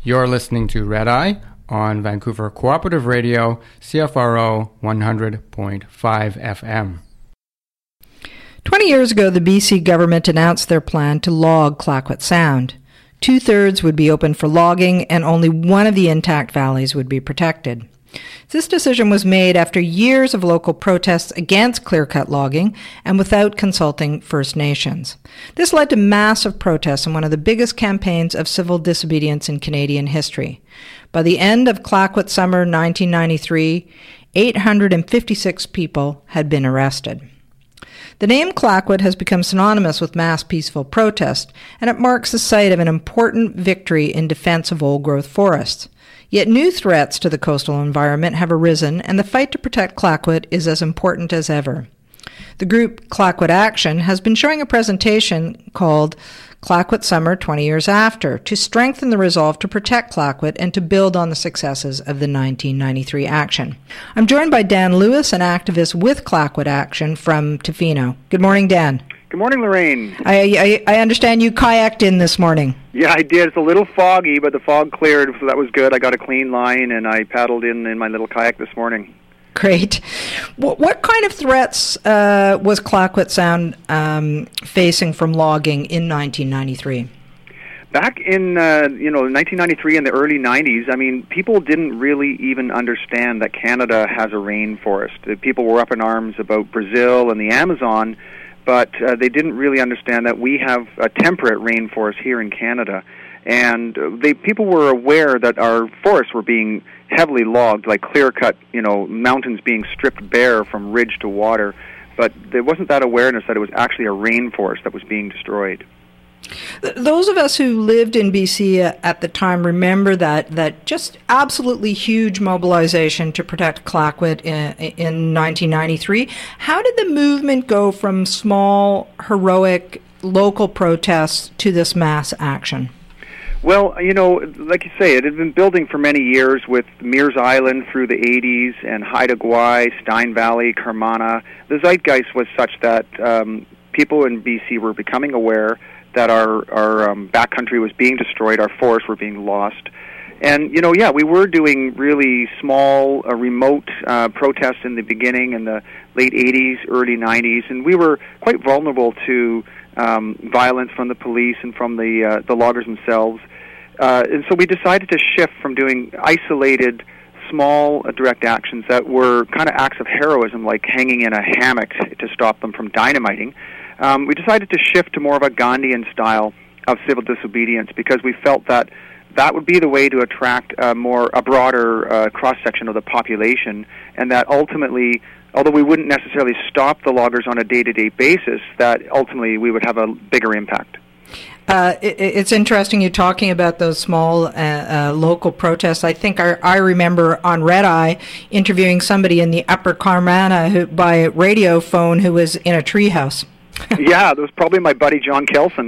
You're listening to Red Eye on Vancouver Cooperative Radio, CFRO 100.5 FM. 20 years ago, the BC government announced their plan to log Clayoquot Sound. 2/3 would be open for logging, and only one of the intact valleys would be protected. This decision was made after years of local protests against clear-cut logging and without consulting First Nations. This led to massive protests and one of the biggest campaigns of civil disobedience in Canadian history. By the end of Clayoquot summer 1993, 856 people had been arrested. The name Clayoquot has become synonymous with mass peaceful protest, and it marks the site of an important victory in defense of old-growth forests. Yet new threats to the coastal environment have arisen, and the fight to protect Clayoquot is as important as ever. The group Clayoquot Action has been showing a presentation called Clayoquot Summer 20 Years After to strengthen the resolve to protect Clayoquot and to build on the successes of the 1993 action. I'm joined by Dan Lewis, an activist with Clayoquot Action from Tofino. Good morning, Dan. Good morning, Lorraine. I understand you kayaked in this morning. Yeah, I did. It's a little foggy, but the fog cleared, so that was good. I got a clean line, and I paddled in my little kayak this morning. Great. What kind of threats was Clayoquot Sound facing from logging in 1993? Back in 1993 and the early 90s, I mean, people didn't really even understand that Canada has a rainforest. People were up in arms about Brazil and the Amazon, but they didn't really understand that we have a temperate rainforest here in Canada. And people were aware that our forests were being heavily logged, like clear-cut, mountains being stripped bare from ridge to water. But there wasn't that awareness that it was actually a rainforest that was being destroyed. Those of us who lived in BC at the time remember that just absolutely huge mobilization to protect Clayoquot in 1993. How did the movement go from small, heroic, local protests to this mass action? Well, like you say, it had been building for many years with Mears Island through the 80s and Haida Gwaii, Stein Valley, Carmanah. The zeitgeist was such that people in BC were becoming aware that our backcountry was being destroyed, our forests were being lost. And, we were doing really small, remote protests in the beginning in the late 80s, early 90s, and we were quite vulnerable to violence from the police and from the loggers themselves. And so we decided to shift from doing isolated, small direct actions that were kind of acts of heroism, like hanging in a hammock to stop them from dynamiting. We decided to shift to more of a Gandhian style of civil disobedience because we felt that would be the way to attract a broader cross-section of the population, and that ultimately, although we wouldn't necessarily stop the loggers on a day-to-day basis, that ultimately we would have a bigger impact. It's interesting you talking about those small local protests. I think I remember on Red Eye interviewing somebody in the Upper Carmanah by radio phone who was in a treehouse. Yeah, that was probably my buddy John Kelson.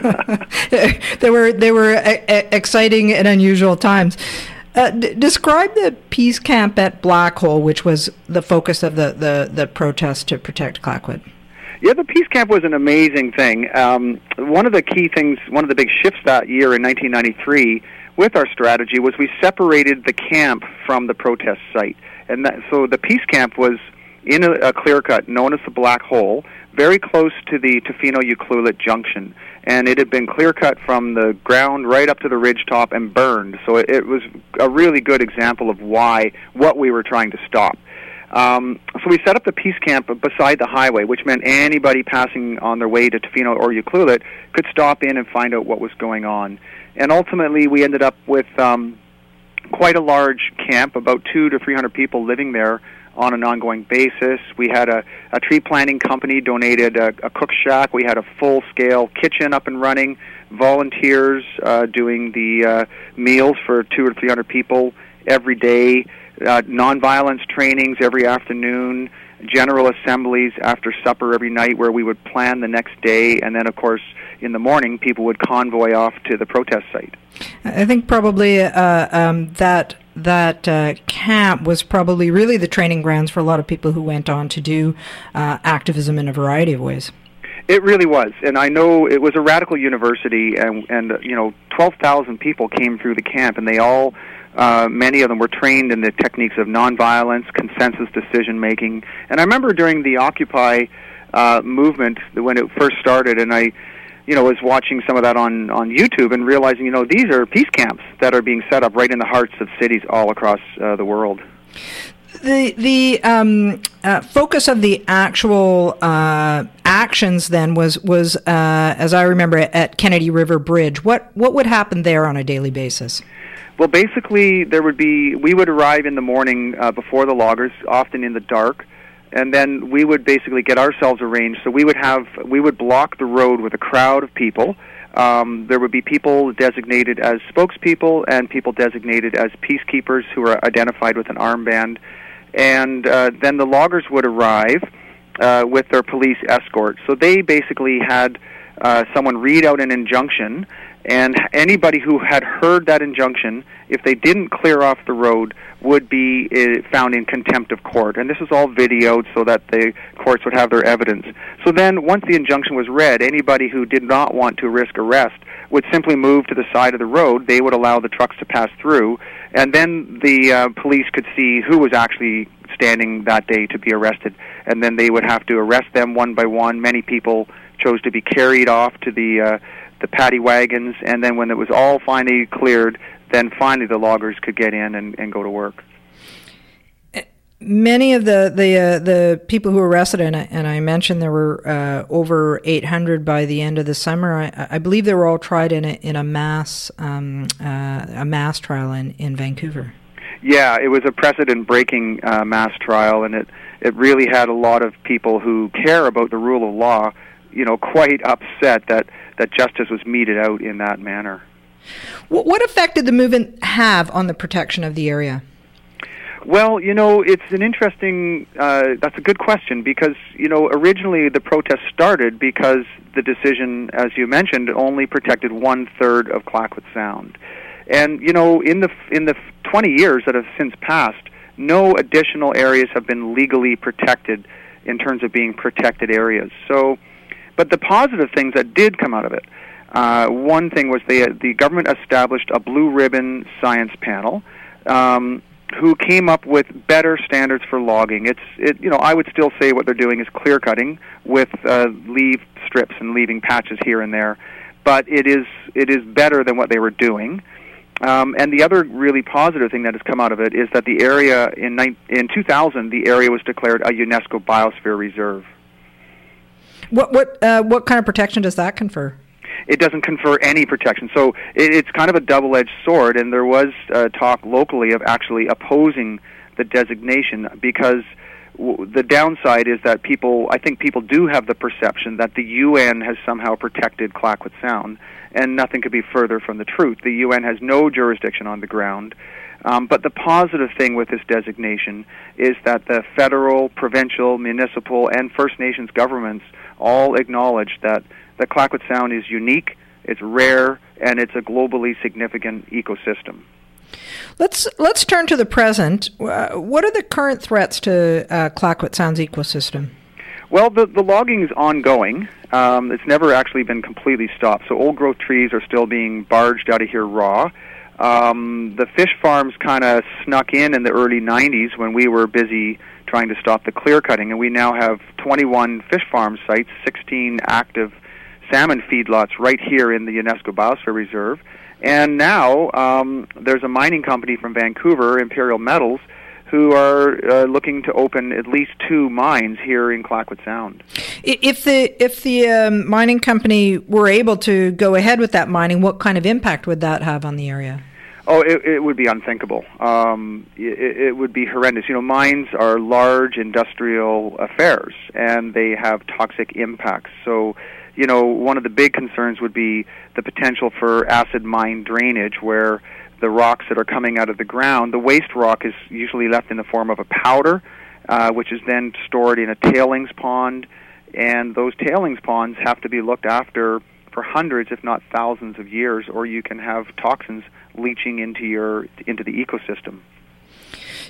They were exciting and unusual times. Describe the peace camp at Black Hole, which was the focus of the protest to protect Clayoquot. Yeah, the peace camp was an amazing thing. One of the key things, one of the big shifts that year in 1993 with our strategy was we separated the camp from the protest site. And so the peace camp was in a clear-cut known as the Black Hole, very close to the Tofino-Ucluelet junction. And it had been clear-cut from the ground right up to the ridge top and burned. So it was a really good example of what we were trying to stop. So we set up the peace camp beside the highway, which meant anybody passing on their way to Tofino or Ucluelet could stop in and find out what was going on. And ultimately, we ended up with quite a large camp, about 200 to 300 people living there on an ongoing basis. We had a tree planting company donated a cook shack. We had a full-scale kitchen up and running, volunteers doing the meals for 200 or 300 people every day, nonviolence trainings every afternoon, general assemblies after supper every night where we would plan the next day, and then, of course, in the morning, people would convoy off to the protest site. I think probably that camp was probably really the training grounds for a lot of people who went on to do activism in a variety of ways. It really was, and I know it was a radical university, and 12,000 people came through the camp, and they all, many of them were trained in the techniques of nonviolence, consensus decision making. And I remember during the Occupy movement when it first started, and I, was watching some of that on YouTube and realizing, these are peace camps that are being set up right in the hearts of cities all across the world. The focus of the actual actions then was as I remember, at Kennedy River Bridge. What would happen there on a daily basis? Well, basically, we would arrive in the morning before the loggers, often in the dark, and then we would basically get ourselves arranged. So we would block the road with a crowd of people. There would be people designated as spokespeople and people designated as peacekeepers who are identified with an armband. And then the loggers would arrive with their police escort. So they basically had someone read out an injunction, and anybody who had heard that injunction, if they didn't clear off the road, would be found in contempt of court. And this is all videoed so that the courts would have their evidence. So then, once the injunction was read, anybody who did not want to risk arrest would simply move to the side of the road. They would allow the trucks to pass through, and then the police could see who was actually standing that day to be arrested, and then they would have to arrest them one by one. Many people chose to be carried off to the paddy wagons, and then when it was all finally cleared, then finally the loggers could get in and go to work. Many of the people who were arrested, and I mentioned there were over 800 by the end of the summer. I believe they were all tried in a mass trial in Vancouver. Yeah, it was a precedent-breaking mass trial, and it really had a lot of people who care about the rule of law, quite upset that justice was meted out in that manner. What effect did the movement have on the protection of the area? Well, it's an interesting, that's a good question, because, originally the protest started because the decision, as you mentioned, only protected 1/3 of Clayoquot Sound. And, in the 20 years that have since passed, no additional areas have been legally protected in terms of being protected areas. So, but the positive things that did come out of it, one thing was the government established a blue ribbon science panel who came up with better standards for logging. I would still say what they're doing is clear cutting with leaf strips and leaving patches here and there, but it is better than what they were doing. And the other really positive thing that has come out of it is that the area in 2000, the area was declared a UNESCO Biosphere Reserve. What kind of protection does that confer? It doesn't confer any protection. So it's kind of a double-edged sword, and there was talk locally of actually opposing the designation because the downside is that I think people do have the perception that the UN has somehow protected Clayoquot Sound, and nothing could be further from the truth. The UN has no jurisdiction on the ground. But the positive thing with this designation is that the federal, provincial, municipal, and First Nations governments all acknowledge that the Clayoquot Sound is unique, it's rare, and it's a globally significant ecosystem. Let's turn to the present. What are the current threats to Clayoquot Sound's ecosystem? Well, the logging is ongoing. It's never actually been completely stopped. So old-growth trees are still being barged out of here raw. The fish farms kind of snuck in the early 90s when we were busy trying to stop the clear cutting, and we now have 21 fish farm sites, 16 active salmon feedlots right here in the UNESCO Biosphere Reserve. And now there's a mining company from Vancouver, Imperial Metals, who are looking to open at least 2 mines here in Clayoquot Sound. If the mining company were able to go ahead with that mining, what kind of impact would that have on the area? Oh, it would be unthinkable. It would be horrendous. Mines are large industrial affairs, and they have toxic impacts. So, one of the big concerns would be the potential for acid mine drainage, where the rocks that are coming out of the ground, the waste rock is usually left in the form of a powder, which is then stored in a tailings pond, and those tailings ponds have to be looked after for hundreds, if not thousands of years, or you can have toxins leaching into the ecosystem.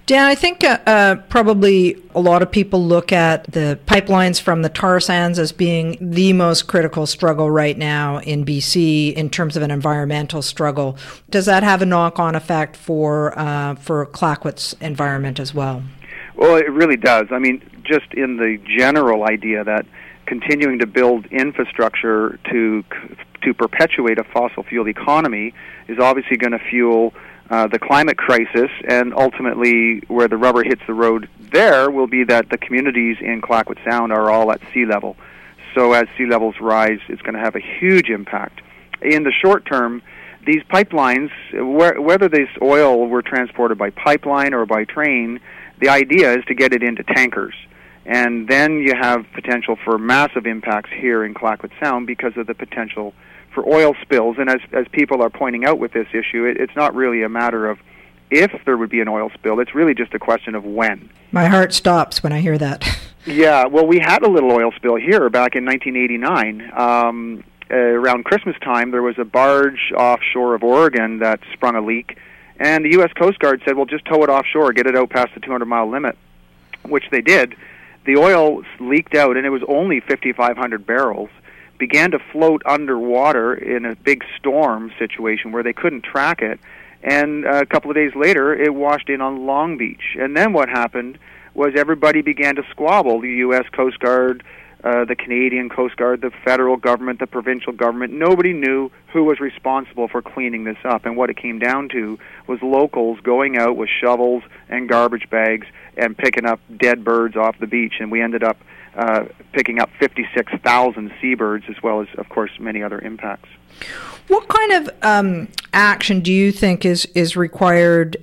Dan, I think probably a lot of people look at the pipelines from the tar sands as being the most critical struggle right now in BC in terms of an environmental struggle. Does that have a knock-on effect for Clayoquot's environment as well? Well, it really does. I mean, just in the general idea that continuing to build infrastructure to perpetuate a fossil fuel economy is obviously going to fuel the climate crisis, and ultimately where the rubber hits the road there will be that the communities in Clayoquot Sound are all at sea level. So as sea levels rise, it's going to have a huge impact. In the short term, these pipelines, whether this oil were transported by pipeline or by train, the idea is to get it into tankers. And then you have potential for massive impacts here in Clayoquot Sound because of the potential for oil spills. And as people are pointing out with this issue, it's not really a matter of if there would be an oil spill. It's really just a question of when. My heart stops when I hear that. Yeah, well, we had a little oil spill here back in 1989. Around Christmas time, there was a barge offshore of Oregon that sprung a leak. And the U.S. Coast Guard said, well, just tow it offshore, get it out past the 200-mile limit, which they did. The oil leaked out, and it was only 5,500 barrels, began to float underwater in a big storm situation where they couldn't track it. And a couple of days later, it washed in on Long Beach. And then what happened was everybody began to squabble. The U.S. Coast Guard, the Canadian Coast Guard, the federal government, the provincial government. Nobody knew who was responsible for cleaning this up. And what it came down to was locals going out with shovels and garbage bags and picking up dead birds off the beach. And we ended up picking up 56,000 seabirds, as well as, of course, many other impacts. What kind of action do you think is required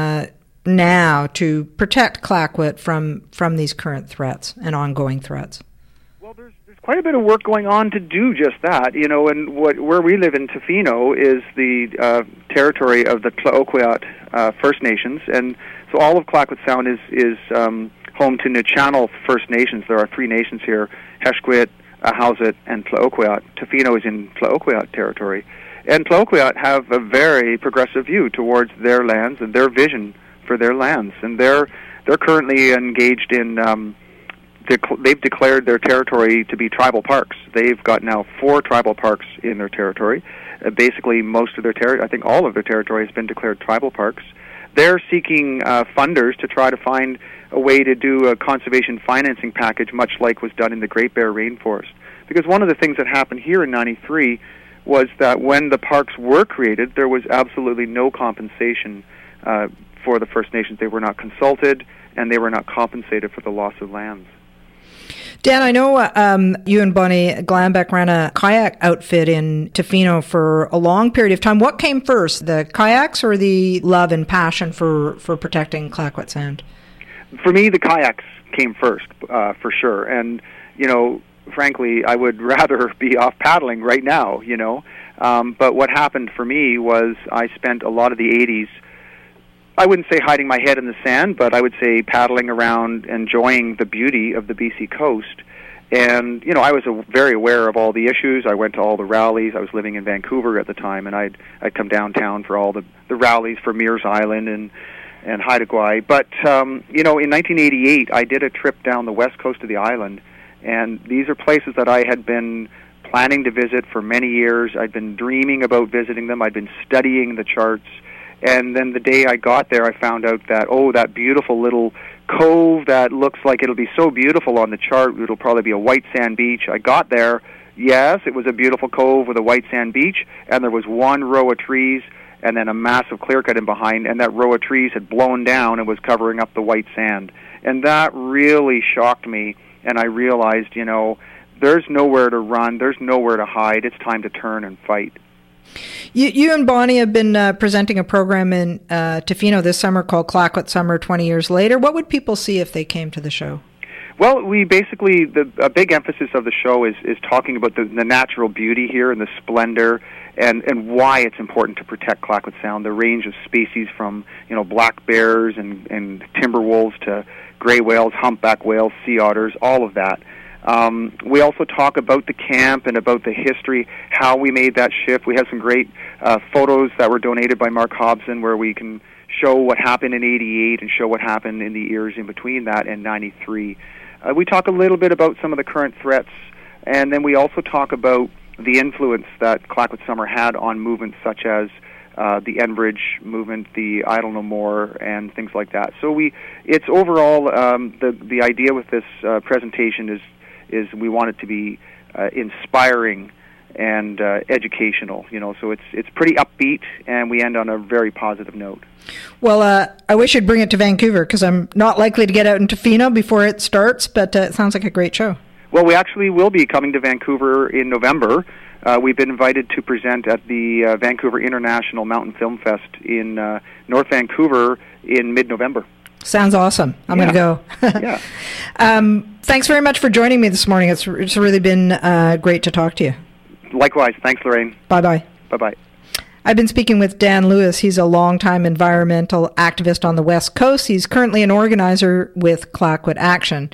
now to protect Clayoquot from these current threats and ongoing threats? Well, there's quite a bit of work going on to do just that, you know. And where we live in Tofino is the territory of the Clayoquot First Nations, and so all of Clayoquot Sound is home to Nuu-chah-nulth First Nations. There are three nations here: Heshquit, Ahousaht, and Clayoquot. Tofino is in Clayoquot territory, and Clayoquot have a very progressive view towards their lands and their vision for their lands, and they're currently engaged in. They've declared their territory to be tribal parks. They've got now 4 tribal parks in their territory. Basically, most of their territory, I think all of their territory, has been declared tribal parks. They're seeking funders to try to find a way to do a conservation financing package, much like was done in the Great Bear Rainforest. Because one of the things that happened here in '93 was that when the parks were created, there was absolutely no compensation for the First Nations. They were not consulted, and they were not compensated for the loss of lands. Dan, I know you and Bonnie Glanbeck ran a kayak outfit in Tofino for a long period of time. What came first, the kayaks or the love and passion for protecting Clayoquot Sound? For me, the kayaks came first, for sure. And, you know, frankly, I would rather be off paddling right now, you know. But what happened for me was I spent a lot of the 80s, I wouldn't say hiding my head in the sand, but I would say paddling around, enjoying the beauty of the BC coast. And, you know, I was very aware of all the issues. I went to all the rallies. I was living in Vancouver at the time, and I'd come downtown for all the rallies for Mears Island and Haida Gwaii. But, you know, in 1988, I did a trip down the west coast of the island, and these are places that I had been planning to visit for many years. I'd been dreaming about visiting them. I'd been studying the charts. And then the day I got there, I found out that, that beautiful little cove that looks like it'll be so beautiful on the chart, it'll probably be a white sand beach. I got there, yes, it was a beautiful cove with a white sand beach, and there was one row of trees and then a massive clear cut in behind, and that row of trees had blown down and was covering up the white sand. And that really shocked me, and I realized, you know, there's nowhere to run, there's nowhere to hide, it's time to turn and fight. You and Bonnie have been presenting a program in Tofino this summer called Clayoquot Summer 20 Years Later. What would people see if they came to the show? Well, we basically, a big emphasis of the show is talking about the natural beauty here and the splendor and why it's important to protect Clayoquot Sound, the range of species from, you know, black bears and timber wolves to gray whales, humpback whales, sea otters, all of that. We also talk about the camp and about the history, how we made that shift. We have some great photos that were donated by Mark Hobson where we can show what happened in 88 and show what happened in the years in between that and 93. We talk a little bit about some of the current threats, and then we also talk about the influence that Clayoquot Summer had on movements such as the Enbridge movement, the Idle No More, and things like that. So it's overall, the idea with this presentation is we want it to be inspiring and educational, so it's pretty upbeat, and we end on a very positive note. Well, I wish you'd bring it to Vancouver, because I'm not likely to get out into Tofino before it starts, but it sounds like a great show. Well, we actually will be coming to Vancouver in November. We've been invited to present at the Vancouver International Mountain Film Fest in North Vancouver in mid-November. Sounds awesome. I'm going to go. Yeah. Thanks very much for joining me this morning. It's really been great to talk to you. Likewise. Thanks, Lorraine. Bye-bye. Bye-bye. I've been speaking with Dan Lewis. He's a longtime environmental activist on the West Coast. He's currently an organizer with Clayoquot Action.